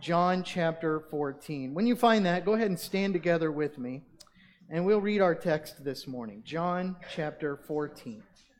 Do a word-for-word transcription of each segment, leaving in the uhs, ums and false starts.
John chapter fourteen. When you find that, go ahead and stand together with me, and we'll read our text this morning. John chapter fourteen.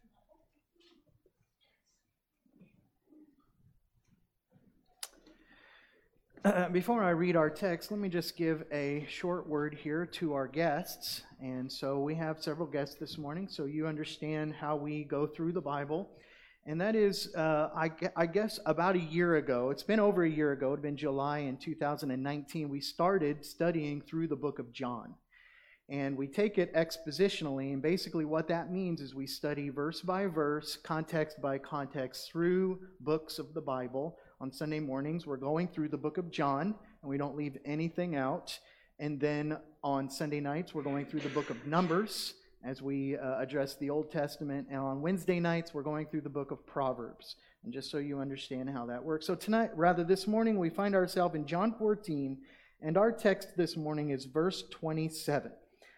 Uh, before I read our text, let me just give a short word here to our guests. And so we have several guests this morning, so you understand how we go through the Bible. And that is, uh, I, I guess, about a year ago. It's been over a year ago. It had been July in two thousand nineteen. We started studying through the book of John. And we take it expositionally. And basically what that means is we study verse by verse, context by context, through books of the Bible. On Sunday mornings, we're going through the book of John, and we don't leave anything out. And then on Sunday nights, we're going through the book of Numbers as we uh, address the Old Testament. And on Wednesday nights, we're going through the book of Proverbs. And just so you understand how that works. So tonight, rather this morning, we find ourselves in John fourteen, and our text this morning is verse twenty-seven.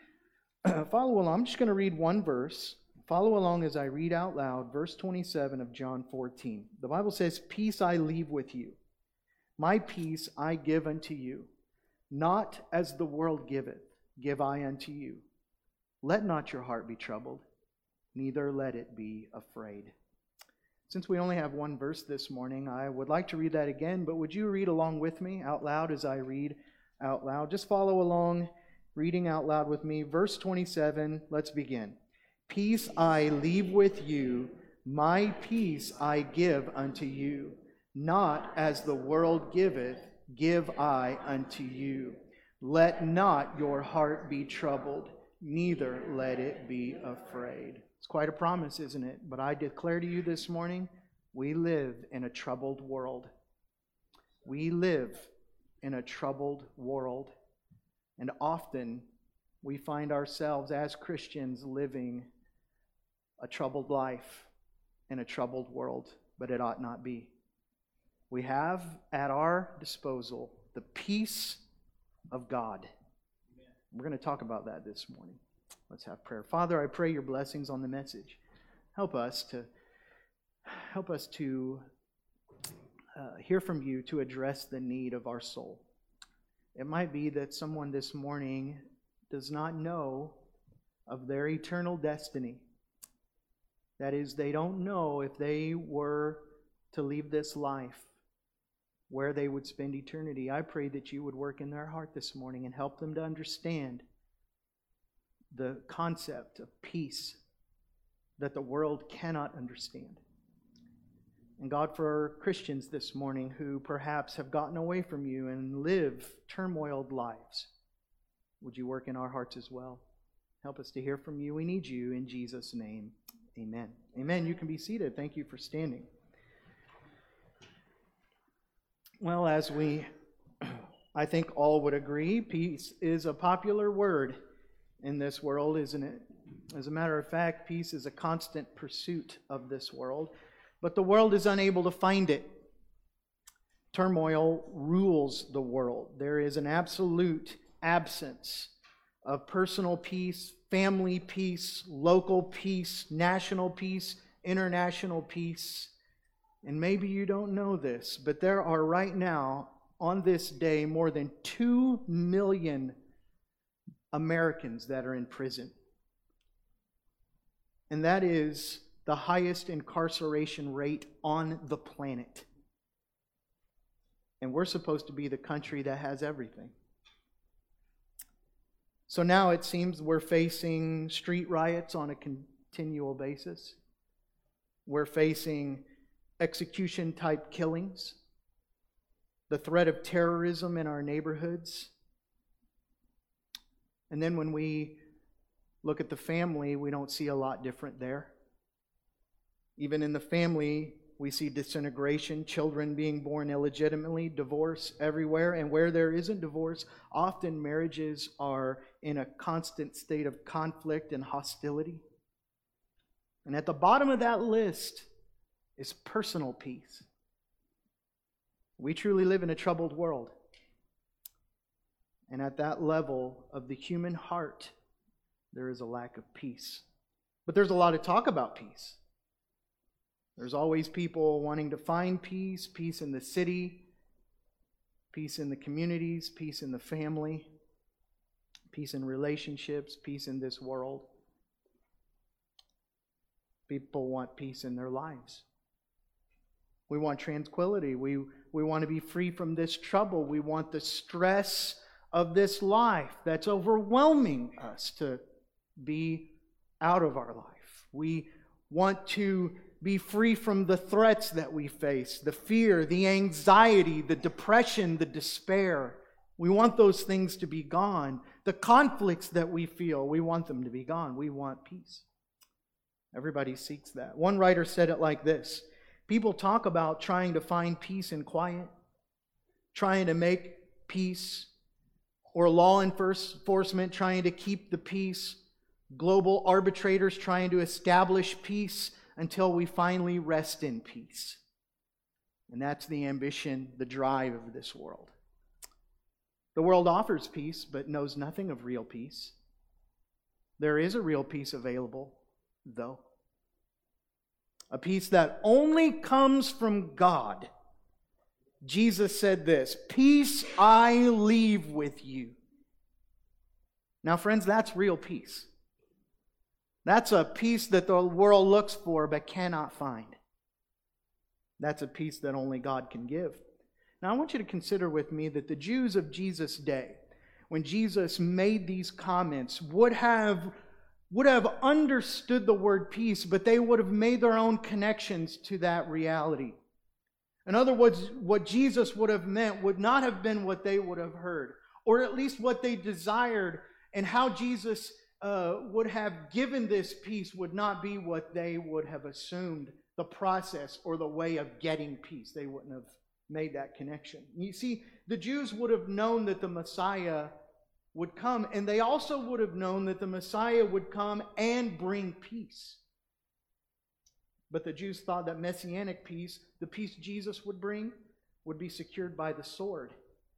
Follow along. I'm just going to read one verse. Follow along as I read out loud verse twenty-seven of John fourteen. The Bible says, "Peace I leave with you. My peace I give unto you. Not as the world giveth, give I unto you. Let not your heart be troubled, neither let it be afraid." Since we only have one verse this morning, I would like to read that again, but would you read along with me out loud as I read out loud? Just follow along, reading out loud with me. Verse twenty-seven, let's begin. "Peace I leave with you, my peace I give unto you. Not as the world giveth, give I unto you. Let not your heart be troubled, neither let it be afraid." It's quite a promise, isn't it? But I declare to you this morning, we live in a troubled world. We live in a troubled world. And often we find ourselves as Christians living a troubled life in a troubled world, but it ought not be. We have at our disposal the peace of God. Amen. We're going to talk about that this morning. Let's have prayer. Father, I pray your blessings on the message. Help us to help us to uh, hear from you to address the need of our soul. It might be that someone this morning does not know of their eternal destiny. That is, they don't know if they were to leave this life, where they would spend eternity. I pray that you would work in their heart this morning and help them to understand the concept of peace that the world cannot understand. And God, for Christians this morning who perhaps have gotten away from you and live turmoiled lives, would you work in our hearts as well? Help us to hear from you. We need you in Jesus' name. Amen. Amen. You can be seated. Thank you for standing. Well, as we, I think all would agree, peace is a popular word in this world, isn't it? As a matter of fact, peace is a constant pursuit of this world, but the world is unable to find it. Turmoil rules the world. There is an absolute absence of personal peace, family peace, local peace, national peace, international peace. And maybe you don't know this, but there are right now, on this day, more than two million Americans that are in prison. And that is the highest incarceration rate on the planet. And we're supposed to be the country that has everything. So now it seems we're facing street riots on a continual basis. We're facing execution-type killings, the threat of terrorism in our neighborhoods. And then when we look at the family, we don't see a lot different there. Even in the family, we see disintegration, children being born illegitimately, divorce everywhere. And where there isn't divorce, often marriages are in a constant state of conflict and hostility. And at the bottom of that list is personal peace. We truly live in a troubled world. And at that level of the human heart, there is a lack of peace. But there's a lot of talk about peace. There's always people wanting to find peace, peace in the city, peace in the communities, peace in the family, peace in relationships, peace in this world. People want peace in their lives. We want tranquility. We, we want to be free from this trouble. We want the stress of this life that's overwhelming us to be out of our life. We want to be free from the threats that we face, the fear, the anxiety, the depression, the despair. We want those things to be gone. The conflicts that we feel, we want them to be gone. We want peace. Everybody seeks that. One writer said it like this: people talk about trying to find peace in quiet, trying to make peace, or law enforcement trying to keep the peace, global arbitrators trying to establish peace until we finally rest in peace. And that's the ambition, the drive of this world. The world offers peace, but knows nothing of real peace. There is a real peace available, though. A peace that only comes from God. Jesus said this, "Peace I leave with you." Now, friends, that's real peace. That's a peace that the world looks for but cannot find. That's a peace that only God can give. Now, I want you to consider with me that the Jews of Jesus' day, when Jesus made these comments, would have, would have understood the word peace, but they would have made their own connections to that reality. In other words, what Jesus would have meant would not have been what they would have heard, or at least what they desired, and how Jesus uh, would have given this peace would not be what they would have assumed the process or the way of getting peace. They wouldn't have made that connection. You see, the Jews would have known that the Messiah would come, and they also would have known that the Messiah would come and bring peace. But the Jews thought that messianic peace, the peace Jesus would bring, would be secured by the sword.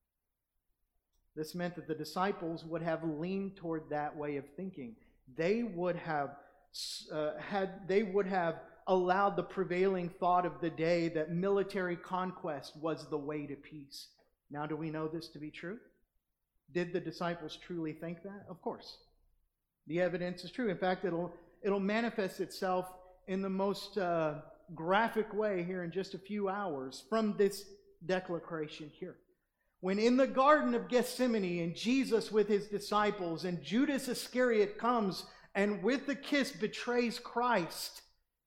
This meant that the disciples would have leaned toward that way of thinking. They would have uh, had they would have allowed the prevailing thought of the day that military conquest was the way to peace. Now, do we know this to be true? Did the disciples truly think that? Of course. The evidence is true. In fact, it'll it'll manifest itself in the most uh, graphic way here in just a few hours from this declaration here. When in the Garden of Gethsemane and Jesus with his disciples and Judas Iscariot comes and with the kiss betrays Christ,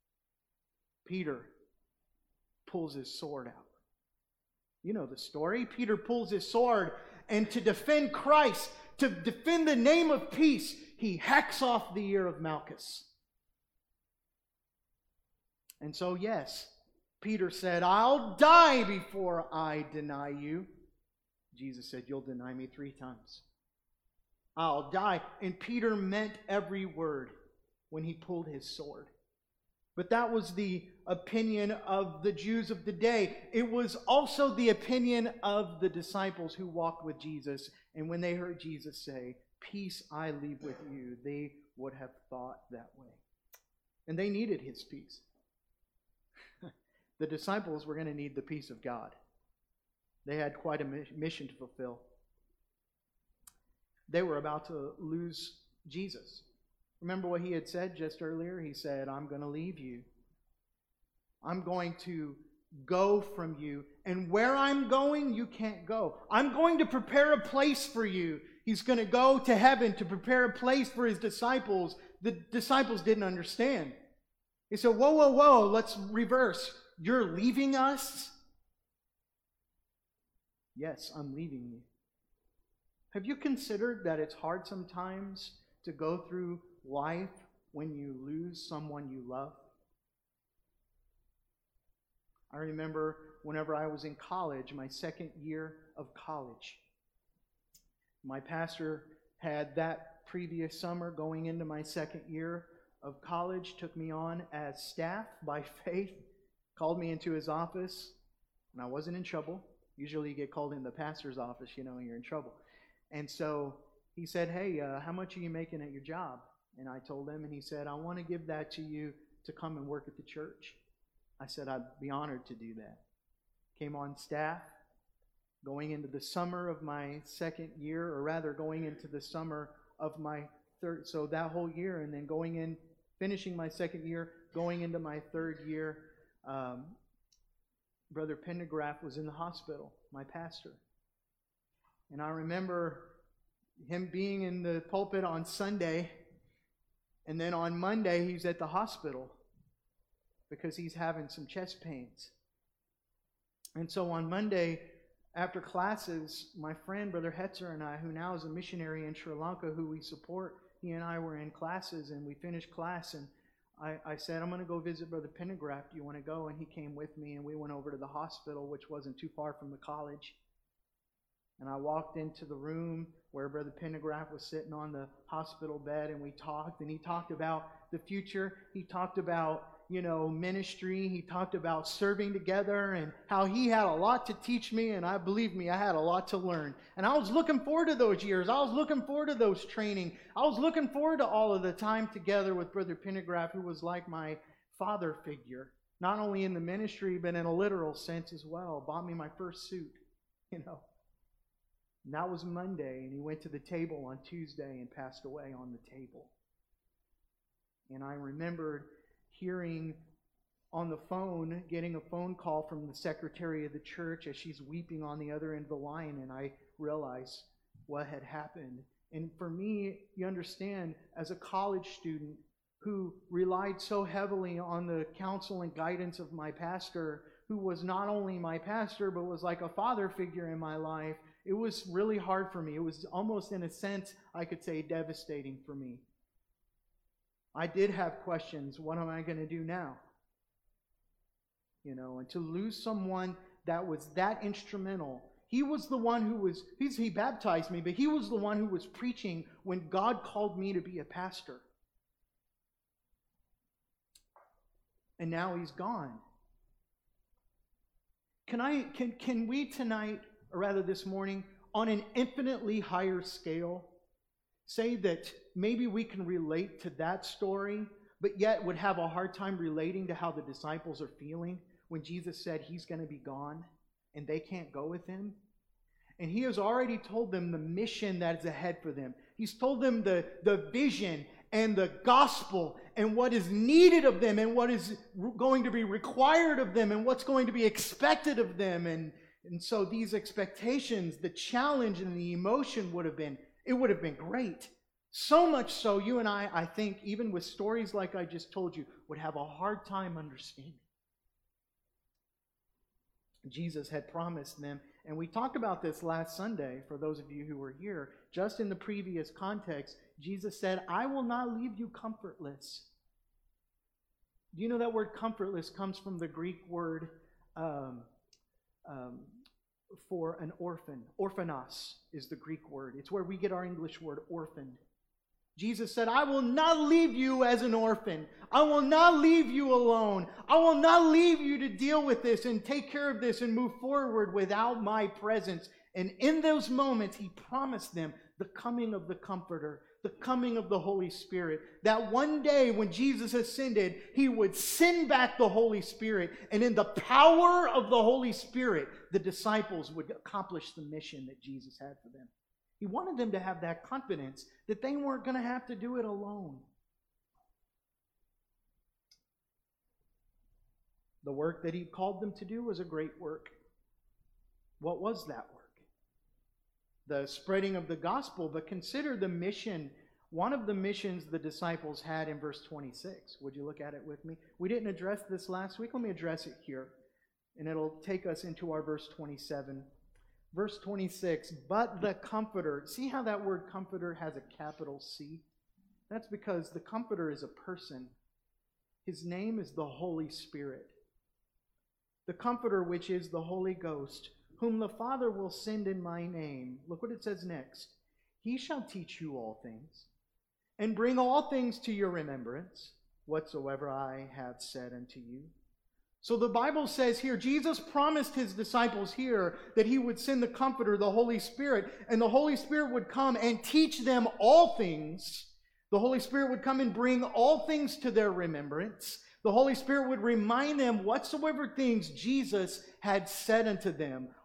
Peter pulls his sword out. You know the story. Peter pulls his sword, and to defend Christ, to defend the name of peace, he hacks off the ear of Malchus. And so, yes, Peter said, "I'll die before I deny you." Jesus said, "You'll deny me three times. I'll die." And Peter meant every word when he pulled his sword. But that was the opinion of the Jews of the day. It was also the opinion of the disciples who walked with Jesus. And when they heard Jesus say, "Peace I leave with you," they would have thought that way. And they needed his peace. The disciples were going to need the peace of God. They had quite a mission to fulfill. They were about to lose Jesus. Remember what he had said just earlier? He said, "I'm going to leave you. I'm going to go from you. And where I'm going, you can't go. I'm going to prepare a place for you." He's going to go to heaven to prepare a place for his disciples. The disciples didn't understand. He said, whoa, whoa, whoa, let's reverse. You're leaving us? Yes, I'm leaving you. Have you considered that it's hard sometimes to go through life when you lose someone you love? I remember whenever I was in college, my second year of college, my pastor had that previous summer going into my second year of college, took me on as staff by faith, called me into his office, and I wasn't in trouble. Usually you get called in the pastor's office, you know, and you're in trouble. And so he said, "Hey, uh, how much are you making at your job?" And I told him, and he said, "I want to give that to you to come and work at the church." I said, "I'd be honored to do that." Came on staff, going into the summer of my second year, or rather going into the summer of my third, so that whole year, and then going in, finishing my second year, going into my third year, um, Brother Pendergraft was in the hospital, my pastor. And I remember him being in the pulpit on Sunday, and then on Monday he's at the hospital because he's having some chest pains. And so on Monday, after classes, my friend, Brother Hetzer, and I, who now is a missionary in Sri Lanka, who we support, he and I were in classes, and we finished class, and I, I said, I'm going to go visit Brother Pendergraft. Do you want to go? And he came with me, and we went over to the hospital, which wasn't too far from the college. And I walked into the room where Brother Pendergraft was sitting on the hospital bed, and we talked, and he talked about the future. He talked about, you know, ministry. He talked about serving together and how he had a lot to teach me, and I believe me, I had a lot to learn. And I was looking forward to those years. I was looking forward to those training. I was looking forward to all of the time together with Brother Pendergraft, who was like my father figure, not only in the ministry, but in a literal sense as well. Bought me my first suit, you know. And that was Monday, and he went to the table on Tuesday and passed away on the table. And I remembered hearing on the phone, getting a phone call from the secretary of the church as she's weeping on the other end of the line, and I realized what had happened. And for me, you understand, as a college student who relied so heavily on the counsel and guidance of my pastor, who was not only my pastor, but was like a father figure in my life, it was really hard for me. It was almost, in a sense, I could say, devastating for me. I did have questions. What am I going to do now? You know, and to lose someone that was that instrumental. He was the one who was, he's, he baptized me, but he was the one who was preaching when God called me to be a pastor. And now he's gone. Can I, can, can we tonight, or rather this morning, on an infinitely higher scale, say that maybe we can relate to that story, but yet would have a hard time relating to how the disciples are feeling when Jesus said he's going to be gone and they can't go with him? And he has already told them the mission that is ahead for them. He's told them the, the vision and the gospel and what is needed of them and what is going to be required of them and what's going to be expected of them. And, and so these expectations, the challenge and the emotion would have been, it would have been great. So much so, you and I, I think, even with stories like I just told you, would have a hard time understanding. Jesus had promised them, and we talked about this last Sunday, for those of you who were here, just in the previous context, Jesus said, I will not leave you comfortless. Do you know that word comfortless comes from the Greek word um, um, for an orphan? Orphanos is the Greek word. It's where we get our English word orphaned. Jesus said, I will not leave you as an orphan. I will not leave you alone. I will not leave you to deal with this and take care of this and move forward without my presence. And in those moments, he promised them the coming of the Comforter, the coming of the Holy Spirit. That one day when Jesus ascended, he would send back the Holy Spirit. And in the power of the Holy Spirit, the disciples would accomplish the mission that Jesus had for them. He wanted them to have that confidence that they weren't going to have to do it alone. The work that he called them to do was a great work. What was that work? The spreading of the gospel, but consider the mission. One of the missions the disciples had in verse twenty-six. Would you look at it with me? We didn't address this last week. Let me address it here. And it'll take us into our verse twenty-seven. Verse twenty-six, but the Comforter. See how that word Comforter has a capital C? That's because the Comforter is a person. His name is the Holy Spirit. The Comforter, which is the Holy Ghost, whom the Father will send in my name. Look what it says next. He shall teach you all things, and bring all things to your remembrance, whatsoever I have said unto you. So the Bible says here, Jesus promised his disciples here that he would send the Comforter, the Holy Spirit, and the Holy Spirit would come and teach them all things. The Holy Spirit would come and bring all things to their remembrance. The Holy Spirit would remind them whatsoever things Jesus had said unto them.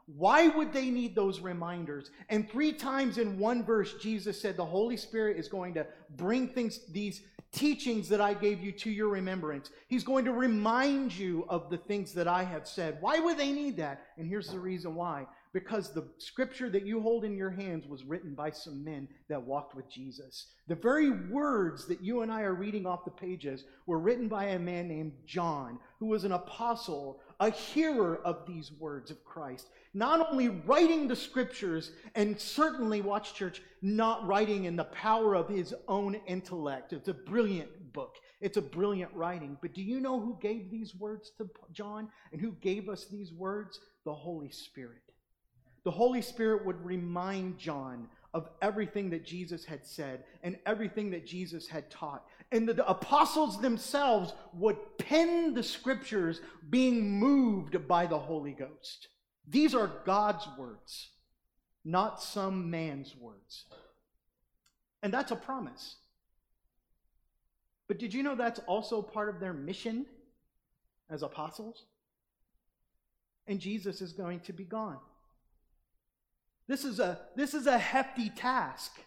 Why would they need those reminders? And three times in one verse, Jesus said the Holy Spirit is going to bring things, these teachings that I gave you to your remembrance. He's going to remind you of the things that I have said. Why would they need that? And here's the reason why. Because the scripture that you hold in your hands was written by some men that walked with Jesus. The very words that you and I are reading off the pages were written by a man named John, who was an apostle, a hearer of these words of Christ. Not only writing the scriptures, and certainly, watch church, not writing in the power of his own intellect. It's a brilliant book. It's a brilliant writing. But do you know who gave these words to John? And who gave us these words? The Holy Spirit. The Holy Spirit would remind John of everything that Jesus had said and everything that Jesus had taught. And the, the apostles themselves would pen the scriptures being moved by the Holy Ghost. These are God's words, not some man's words. And that's a promise. But did you know that's also part of their mission as apostles? And Jesus is going to be gone. This is a, this is a hefty task.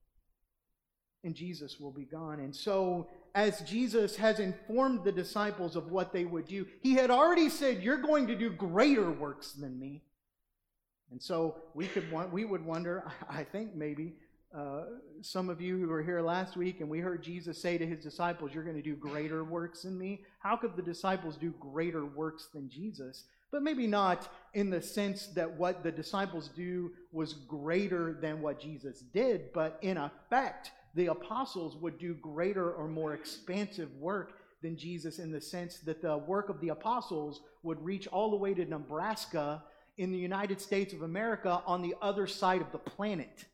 And Jesus will be gone. And so, as Jesus has informed the disciples of what they would do, he had already said, you're going to do greater works than me. And so, we could we would wonder, I think maybe, uh, some of you who were here last week and we heard Jesus say to his disciples, you're going to do greater works than me. How could the disciples do greater works than Jesus? But maybe not in the sense that what the disciples do was greater than what Jesus did, but in effect, the apostles would do greater or more expansive work than Jesus, in the sense that the work of the apostles would reach all the way to Nebraska in the United States of America on the other side of the planet.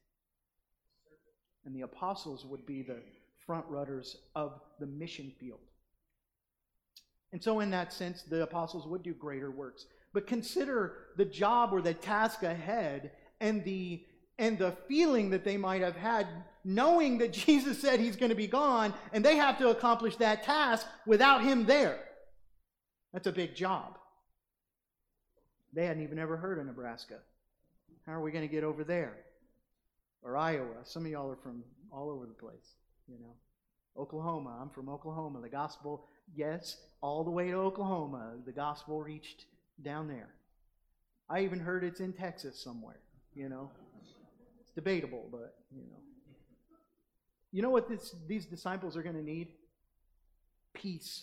And the apostles would be the front runners of the mission field. And so in that sense, the apostles would do greater works. But consider the job or the task ahead and the and the feeling that they might have had knowing that Jesus said he's going to be gone, and they have to accomplish that task without him there. That's a big job. They hadn't even ever heard of Nebraska. How are we going to get over there? Or Iowa. Some of y'all are from all over the place, you know. Oklahoma. I'm from Oklahoma. The gospel, yes, all the way to Oklahoma, the gospel reached down there. I even heard it's in Texas somewhere, you know. It's debatable, but, you know. You know what this, these disciples are going to need? Peace.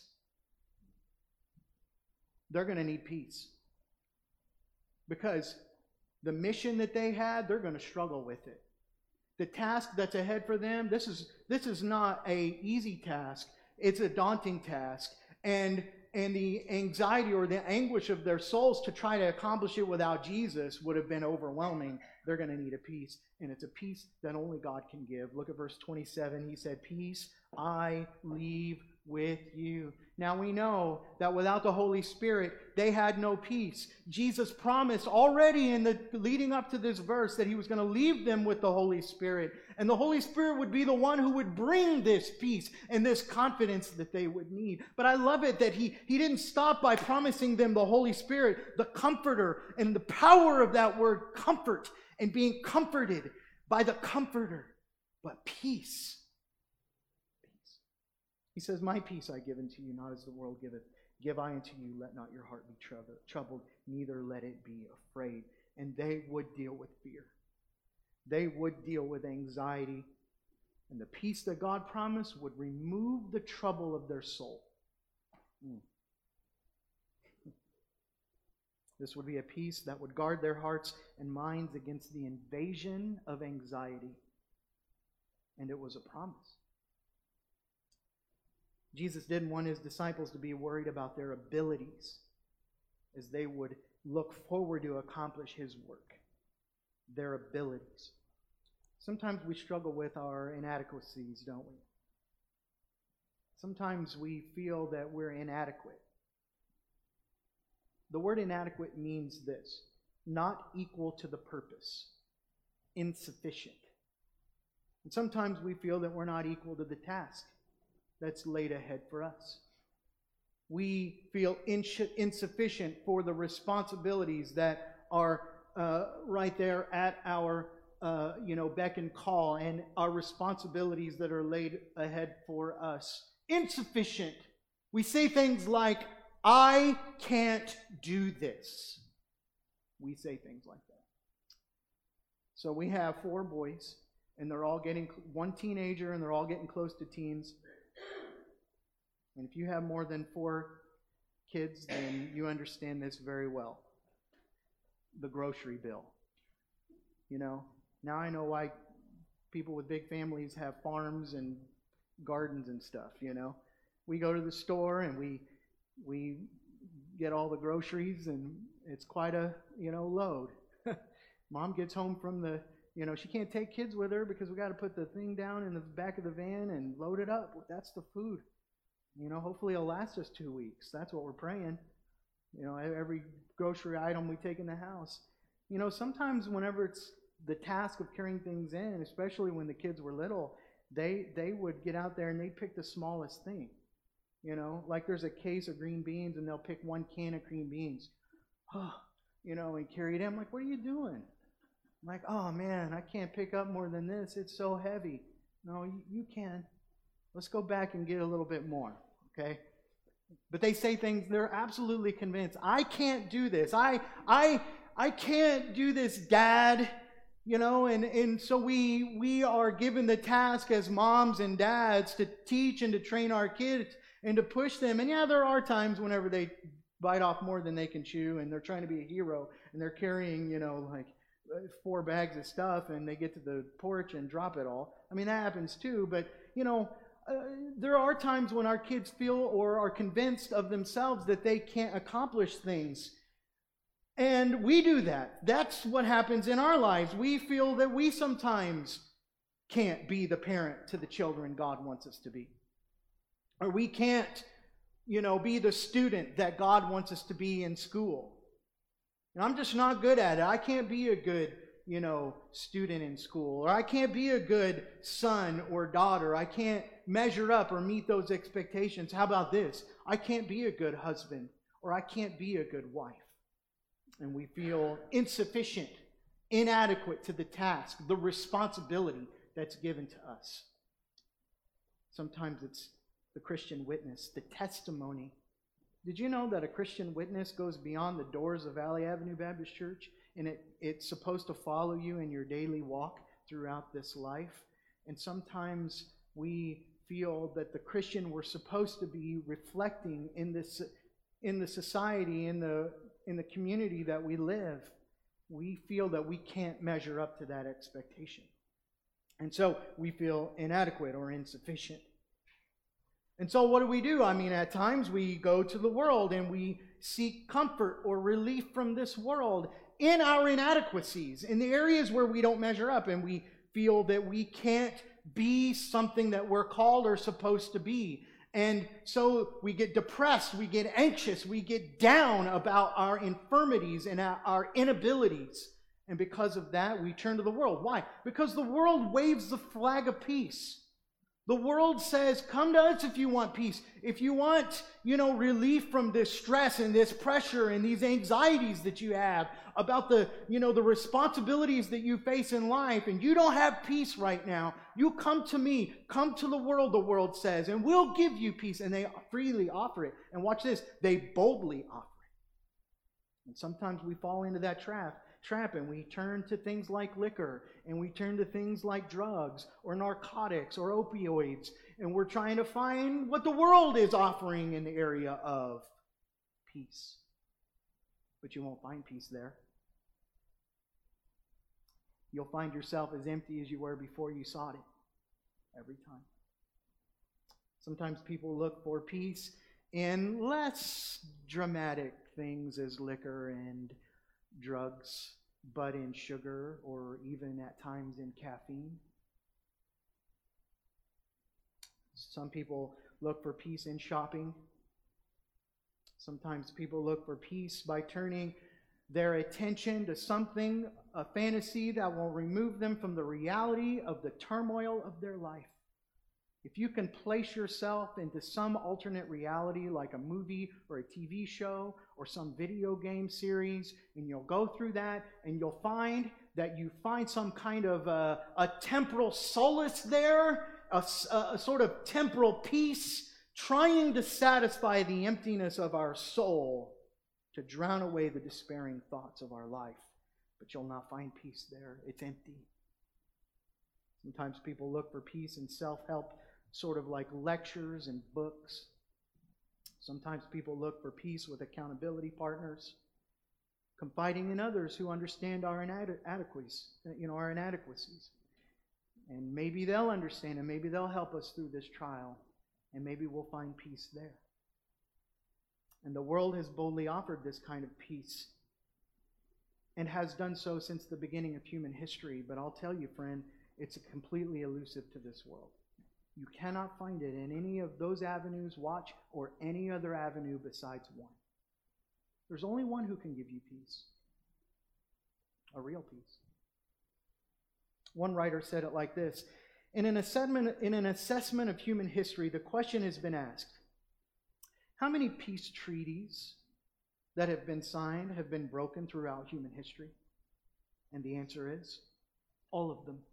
They're going to need peace. Because the mission that they had, they're going to struggle with it. The task that's ahead for them, this is this is not a easy task. It's a daunting task. And and the anxiety or the anguish of their souls to try to accomplish it without Jesus would have been overwhelming. They're going to need a peace. And it's a peace that only God can give. Look at verse twenty-seven. He said, peace I leave with you. Now we know that without the Holy Spirit, they had no peace. Jesus promised already in the leading up to this verse that he was going to leave them with the Holy Spirit. And the Holy Spirit would be the one who would bring this peace and this confidence that they would need. But I love it that he, he didn't stop by promising them the Holy Spirit, the comforter, and the power of that word comfort and being comforted by the comforter, but peace. He says, my peace I give unto you, not as the world giveth. Give I unto you, let not your heart be troubled, neither let it be afraid. And they would deal with fear. They would deal with anxiety. And the peace that God promised would remove the trouble of their soul. Mm. This would be a peace that would guard their hearts and minds against the invasion of anxiety. And it was a promise. Jesus didn't want his disciples to be worried about their abilities as they would look forward to accomplish his work. Their abilities. Sometimes we struggle with our inadequacies, don't we? Sometimes we feel that we're inadequate. The word inadequate means this: not equal to the purpose, insufficient. And sometimes we feel that we're not equal to the task that's laid ahead for us. We feel insufficient for the responsibilities that are uh, right there at our uh, you know, beck and call, and our responsibilities that are laid ahead for us. Insufficient. We say things like, I can't do this. We say things like that. So we have four boys, and they're all getting, one teenager, and they're all getting close to teens. And if you have more than four kids, then you understand this very well. The grocery bill. You know, now I know why people with big families have farms and gardens and stuff, you know. We go to the store and we we get all the groceries, and it's quite a, you know, load. Mom gets home from the, you know, she can't take kids with her because we got to put the thing down in the back of the van and load it up. That's the food. You know, hopefully it'll last us two weeks. That's what we're praying. You know, every grocery item we take in the house. You know, sometimes whenever it's the task of carrying things in, especially when the kids were little, they they would get out there and they'd pick the smallest thing. You know, like there's a case of green beans and they'll pick one can of green beans. Oh, you know, and carry it in. I'm like, what are you doing? I'm like, oh man, I can't pick up more than this. It's so heavy. No, you, you can. Let's go back and get a little bit more, okay? But they say things, they're absolutely convinced. I can't do this. I I I can't do this, Dad. You know, and, and so we we are given the task as moms and dads to teach and to train our kids and to push them. And yeah, there are times whenever they bite off more than they can chew and they're trying to be a hero and they're carrying, you know, like four bags of stuff and they get to the porch and drop it all. I mean, that happens too. But, you know, uh, there are times when our kids feel or are convinced of themselves that they can't accomplish things. And we do that. That's what happens in our lives. We feel that we sometimes can't be the parent to the children God wants us to be. Or we can't, you know, be the student that God wants us to be in school. And I'm just not good at it. I can't be a good, you know, student in school. Or I can't be a good son or daughter. I can't measure up or meet those expectations. How about this? I can't be a good husband. Or I can't be a good wife. And we feel insufficient, inadequate to the task, the responsibility that's given to us. Sometimes it's the Christian witness, the testimony. Did you know that a Christian witness goes beyond the doors of Valley Avenue Baptist Church, and it, it's supposed to follow you in your daily walk throughout this life? And sometimes we feel that the Christian we're supposed to be reflecting in this, in the society, in the in the community that we live, we feel that we can't measure up to that expectation. And so we feel inadequate or insufficient. And so what do we do? I mean, at times we go to the world and we seek comfort or relief from this world in our inadequacies, in the areas where we don't measure up and we feel that we can't be something that we're called or supposed to be. And so we get depressed, we get anxious, we get down about our infirmities and our inabilities. And because of that, we turn to the world. Why? Because the world waves the flag of peace. The world says, come to us if you want peace. If you want, you know, relief from this stress and this pressure and these anxieties that you have about the, you know, the responsibilities that you face in life, and you don't have peace right now, you come to me, come to the world, the world says, and we'll give you peace. And they freely offer it. And watch this, they boldly offer it. And sometimes we fall into that trap. trap and we turn to things like liquor, and we turn to things like drugs or narcotics or opioids, and we're trying to find what the world is offering in the area of peace. But you won't find peace there. You'll find yourself as empty as you were before you sought it every time. Sometimes people look for peace in less dramatic things as liquor and drugs, but in sugar or even at times in caffeine. Some people look for peace in shopping. Sometimes people look for peace by turning their attention to something, a fantasy that will remove them from the reality of the turmoil of their life. If you can place yourself into some alternate reality like a movie or a T V show or some video game series, and you'll go through that and you'll find that you find some kind of a, a temporal solace there, a, a sort of temporal peace, trying to satisfy the emptiness of our soul, to drown away the despairing thoughts of our life. But you'll not find peace there. It's empty. Sometimes people look for peace in self-help, sort of like lectures and books. Sometimes people look for peace with accountability partners, confiding in others who understand our inadequacies, you know, our inadequacies. And maybe they'll understand, and maybe they'll help us through this trial, and maybe we'll find peace there. And the world has boldly offered this kind of peace, and has done so since the beginning of human history. But I'll tell you, friend, it's completely elusive to this world. You cannot find it in any of those avenues, watch, or any other avenue besides one. There's only one who can give you peace. A real peace. One writer said it like this: In an assessment, in an assessment of human history, the question has been asked, how many peace treaties that have been signed have been broken throughout human history? And the answer is, all of them.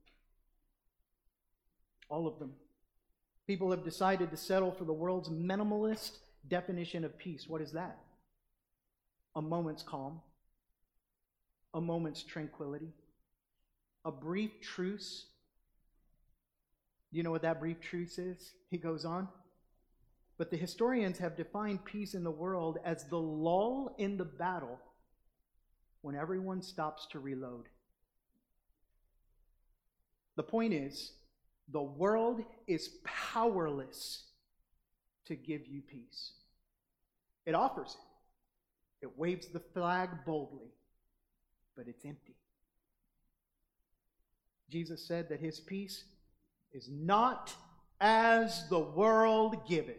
All of them. People have decided to settle for the world's minimalist definition of peace. What is that? A moment's calm, a moment's tranquility, a brief truce. Do you know what that brief truce is? He goes on. But the historians have defined peace in the world as the lull in the battle when everyone stops to reload. The point is, the world is powerless to give you peace. It offers it. It waves the flag boldly, but it's empty. Jesus said that his peace is not as the world giveth.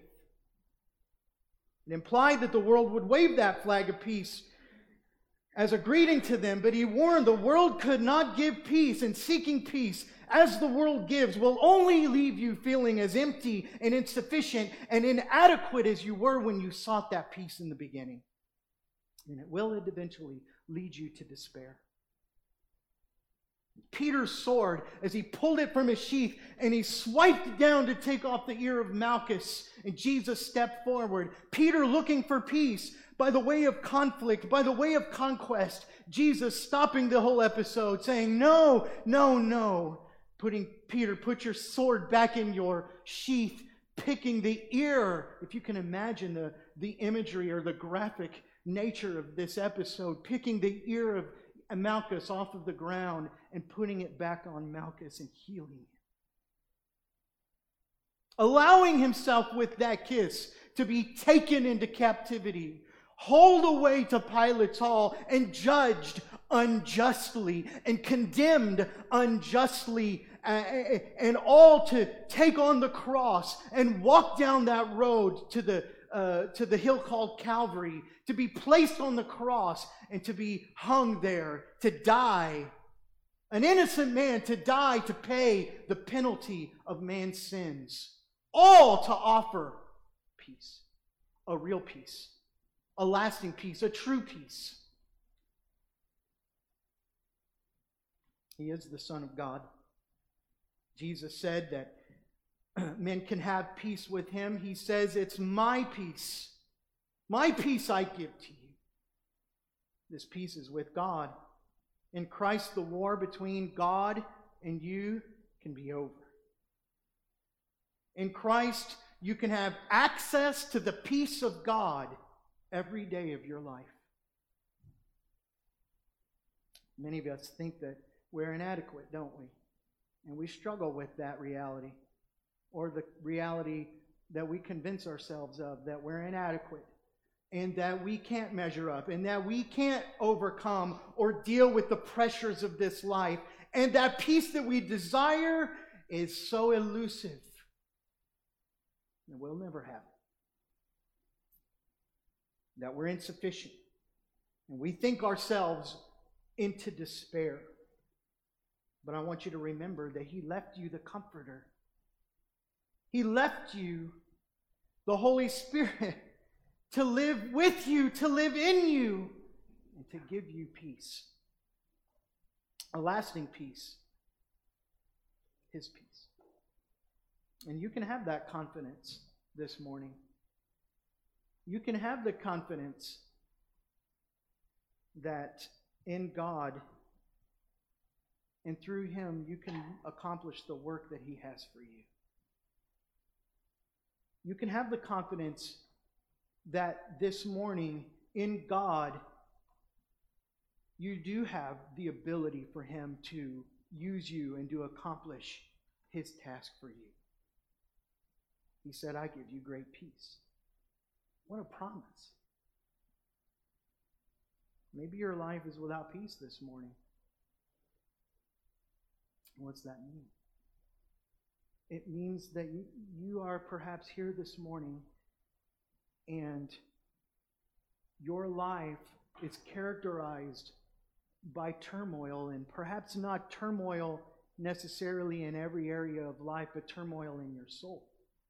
It implied that the world would wave that flag of peace as a greeting to them, but he warned the world could not give peace, and seeking peace as the world gives will only leave you feeling as empty and insufficient and inadequate as you were when you sought that peace in the beginning. And it will eventually lead you to despair. Peter's sword, as he pulled it from his sheath and he swiped down to take off the ear of Malchus, and Jesus stepped forward. Peter looking for peace by the way of conflict, by the way of conquest. Jesus stopping the whole episode, saying, no, no, no. Putting Peter, put your sword back in your sheath, picking the ear. If you can imagine the, the imagery or the graphic nature of this episode, picking the ear of Malchus off of the ground and putting it back on Malchus and healing him. Allowing himself with that kiss to be taken into captivity, hauled away to Pilate's hall and judged unjustly and condemned unjustly, and all to take on the cross and walk down that road to the uh, to the hill called Calvary, to be placed on the cross and to be hung there, to die, an innocent man to die to pay the penalty of man's sins, all to offer peace, a real peace, a lasting peace, a true peace. He is the Son of God. Jesus said that men can have peace with him. He says, it's my peace. My peace I give to you. This peace is with God. In Christ, the war between God and you can be over. In Christ, you can have access to the peace of God every day of your life. Many of us think that we're inadequate, don't we? And we struggle with that reality, or the reality that we convince ourselves of, that we're inadequate and that we can't measure up and that we can't overcome or deal with the pressures of this life. And that peace that we desire is so elusive that we'll never have it. That we're insufficient. And we think ourselves into despair. But I want you to remember that he left you the Comforter. He left you the Holy Spirit to live with you, to live in you, and to give you peace. A lasting peace. His peace. And you can have that confidence this morning. You can have the confidence that in God and through Him you can accomplish the work that He has for you. You can have the confidence that this morning in God you do have the ability for Him to use you and to accomplish His task for you. He said, I give you great peace. What a promise. Maybe your life is without peace this morning. What's that mean? It means that you, you are perhaps here this morning and your life is characterized by turmoil, and perhaps not turmoil necessarily in every area of life, but turmoil in your soul.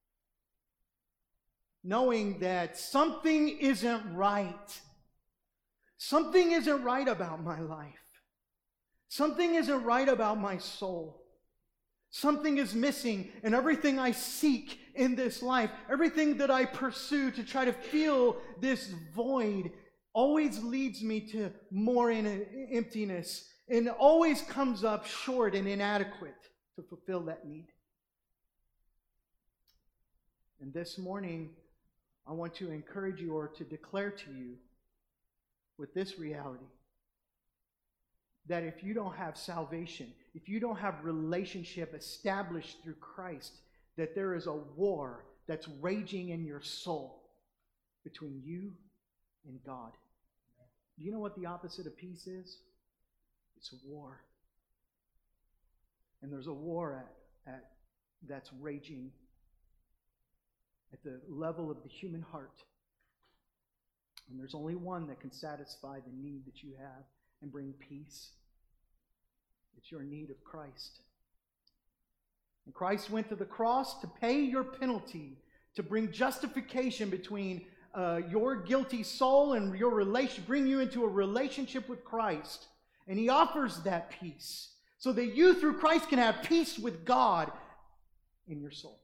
Knowing that something isn't right. Something isn't right about my life. Something isn't right about my soul. Something is missing, and everything I seek in this life, everything that I pursue to try to fill this void, always leads me to more in emptiness, and always comes up short and inadequate to fulfill that need. And this morning, I want to encourage you or to declare to you with this reality that if you don't have salvation, if you don't have relationship established through Christ, that there is a war that's raging in your soul between you and God. Do you know what the opposite of peace is? It's a war. And there's a war at, at that's raging at the level of the human heart. And there's only one that can satisfy the need that you have and bring peace. It's your need of Christ. And Christ went to the cross to pay your penalty, to bring justification between uh, your guilty soul and your relation, bring you into a relationship with Christ. And He offers that peace so that you through Christ can have peace with God in your soul.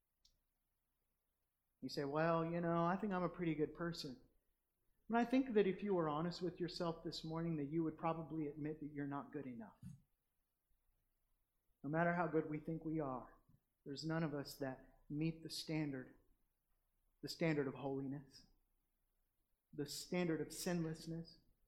You say, well, you know, I think I'm a pretty good person. And I think that if you were honest with yourself this morning, that you would probably admit that you're not good enough. No matter how good we think we are, there's none of us that meet the standard, the standard of holiness, the standard of sinlessness.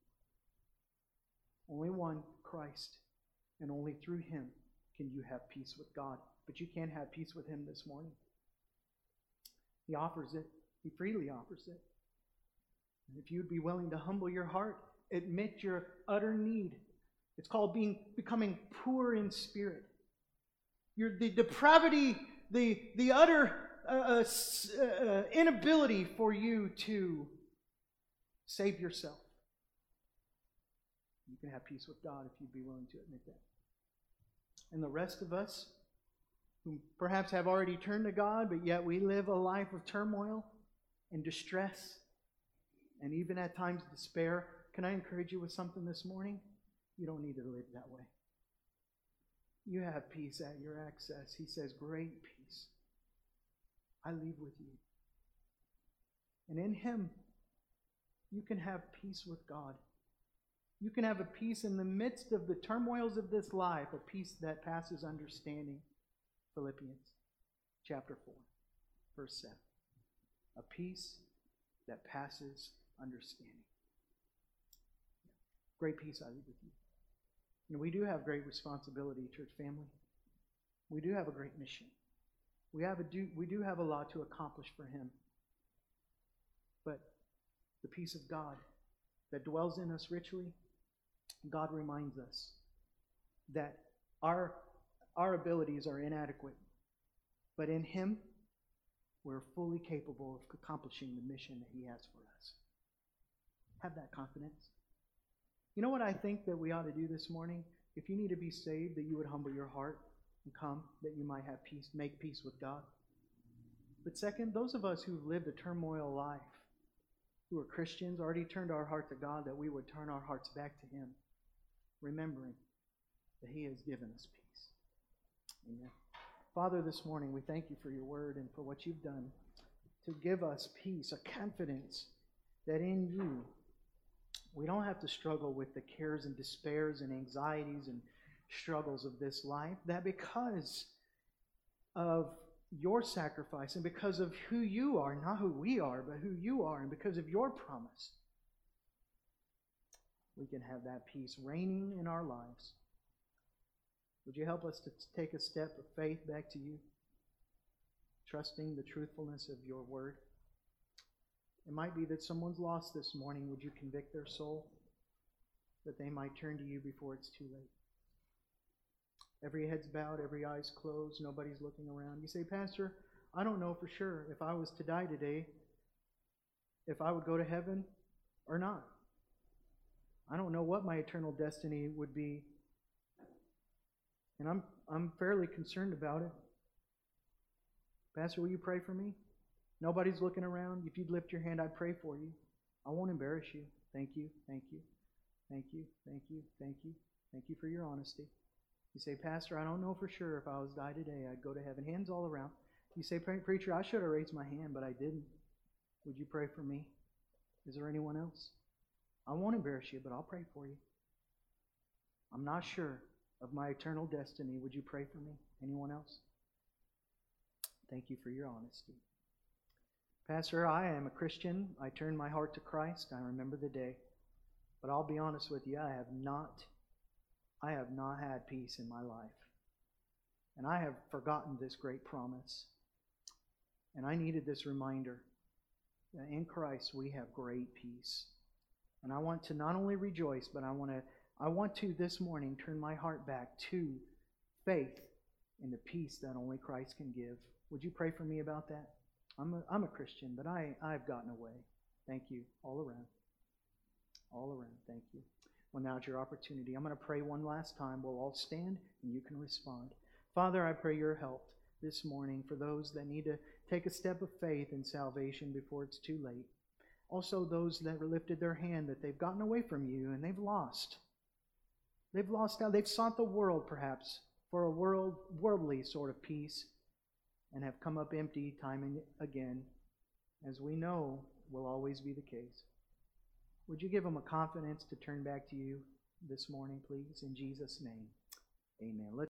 Only one, Christ, and only through Him can you have peace with God. But you can't have peace with Him this morning. He offers it. He freely offers it. And if you'd be willing to humble your heart, admit your utter need. It's called being becoming poor in spirit. Your the depravity, the the utter uh, uh, inability for you to save yourself. You can have peace with God if you'd be willing to admit that. And the rest of us, who perhaps have already turned to God, but yet we live a life of turmoil and distress, and even at times despair, can I encourage you with something this morning? You don't need to live that way. You have peace at your access. He says, great peace I leave with you. And in Him, you can have peace with God. You can have a peace in the midst of the turmoils of this life, a peace that passes understanding. Philippians chapter four, verse seven. A peace that passes understanding. Great peace I leave with you. And we do have great responsibility, church family. We do have a great mission. We have a do, we do have a lot to accomplish for Him. But the peace of God that dwells in us richly, God reminds us that our, our abilities are inadequate. But in Him, we're fully capable of accomplishing the mission that He has for us. Have that confidence. You know what I think that we ought to do this morning? If you need to be saved, that you would humble your heart and come, that you might have peace, make peace with God. But second, those of us who've lived a turmoil life, who are Christians, already turned our heart to God, that we would turn our hearts back to Him, remembering that He has given us peace. Amen. Father, this morning we thank You for Your word and for what You've done to give us peace, a confidence that in You we don't have to struggle with the cares and despairs and anxieties and struggles of this life, that because of Your sacrifice and because of who You are, not who we are, but who You are, and because of Your promise, we can have that peace reigning in our lives. Would You help us to take a step of faith back to You, trusting the truthfulness of Your word? It might be that someone's lost this morning. Would You convict their soul that they might turn to You before it's too late? Every head's bowed, every eye's closed, nobody's looking around. You say, Pastor, I don't know for sure if I was to die today, if I would go to heaven or not. I don't know what my eternal destiny would be. And I'm I'm fairly concerned about it. Pastor, will you pray for me? Nobody's looking around. If you'd lift your hand, I'd pray for you. I won't embarrass you. Thank you, thank you, thank you, thank you, thank you. Thank you for your honesty. You say, Pastor, I don't know for sure if I was to die today, I'd go to heaven. Hands all around. You say, Preacher, I should have raised my hand, but I didn't. Would you pray for me? Is there anyone else? I won't embarrass you, but I'll pray for you. I'm not sure of my eternal destiny. Would you pray for me? Anyone else? Thank you for your honesty. Pastor, I am a Christian. I turned my heart to Christ. I remember the day. But I'll be honest with you, I have not, I have not had peace in my life. And I have forgotten this great promise. And I needed this reminder that in Christ we have great peace. And I want to not only rejoice, but I want to I want to this morning turn my heart back to faith in the peace that only Christ can give. Would you pray for me about that? I'm a, I'm a Christian, but I, I've gotten away. Thank you. All around. All around. Thank you. Well, now's your opportunity. I'm going to pray one last time. We'll all stand and you can respond. Father, I pray your help this morning for those that need to take a step of faith in salvation before it's too late. Also those that lifted their hand that they've gotten away from you and they've lost. They've lost out. They've sought the world perhaps for a world, worldly sort of peace and have come up empty time and again, as we know will always be the case. Would you give them a confidence to turn back to you this morning, please? In Jesus' name, amen. Let's